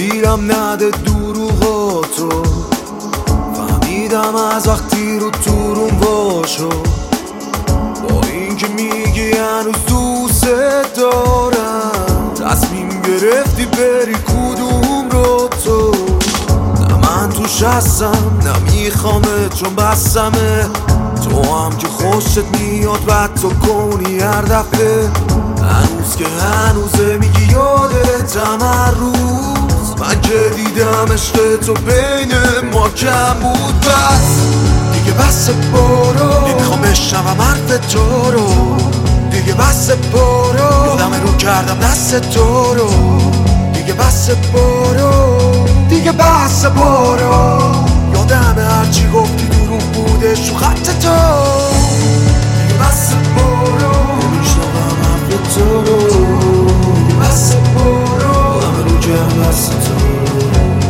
گیرم نده دروغاتو، فهمیدم از وقتی رو تو باشو، با اینکه میگی هنوز دوست دارم، تصمیم گرفتی بری کدوم رو تو. نه من توش هستم نه میخوامه چون بسمه، تو هم که خوشت میاد بد تو کنی هر دفعه. هنوز که هنوزه میگی یادتم هر روز، من که دیدم عشق تو بین ما کم بود. بس دیگه بس برو، نمیخوام بشنوم حرف تو رو. دیگه بس برو، یادم رو کردم دست تو رو. دیگه بس برو، دیگه بس برو، یادم هرچی گفتی دروغ بودش رو خط تو. دیگه بس برو، نمیشنوم حرف تو رو. دیگه بس برو، یادم رو کردم دست تو رو.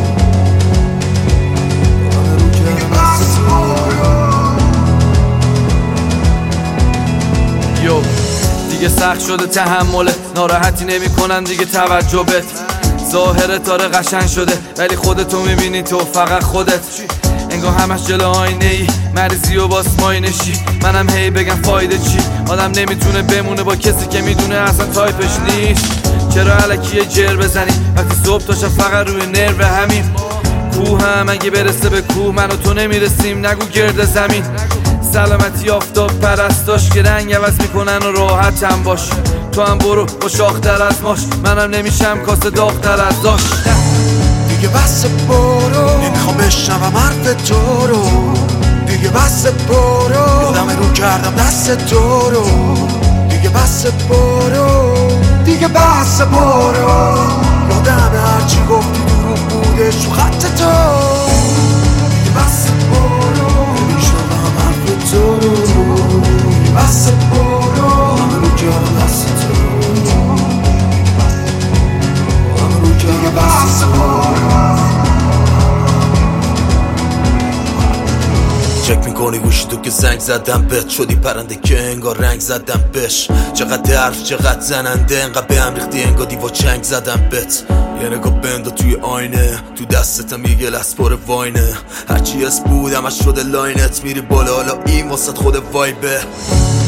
دیگه بس برو. یو دیگه سخت شده تحمله، ناراحتی نمی کنن دیگه توجه بت. ظاهرت داره قشنگ شده ولی خودتو میبینی تو فقط خودت. انگار همش جلو آینه ای، مریضی و باس ماینشی. منم هی بگم فایده چی، آدم نمیتونه بمونه با کسی که میدونه اصلا تایپش نیست. چرا الکی یه جر بزنی وقتی صبح تا شب فقط روی نرو همین. کوه هم اگه برسه به کوه من و تو نمیرسیم، نگو گرد زمین. سلامتی آفتاب پرستاش که رنگ عوض میکنن و راحت هم باش. تو هم برو با شاختر از ماش، منم نمیشم کاسه داغتر از داش. دیگه بس برو، نمیخوام بشنوم حرف تو رو. دیگه بس برو، یادم رو کردم دست تو رو. دیگه بس برو، دیگه بس برو، یادم هرچی گفتی دروغ بودش رو خط تو. دیگه بس برو، نمیشنوم حرف تو رو. دیگه بس برو، یادم رو کردم دست تو رو. دیگه بس برو. چک میکنی گوشی تو که زنگ زدم بهت، شدی پرنده که انگار رنگ زدم بهش. چقدر حرف چقدر زننده، انقدر به هم ریختی انگار دیوا چنگ زدم بهت. یه نگاه بندا توی آینه، تو دستتم یه گلس پر واینه. هرچی از بودم از شده لاینت، میری بالا حالا این واسط خود وایبه.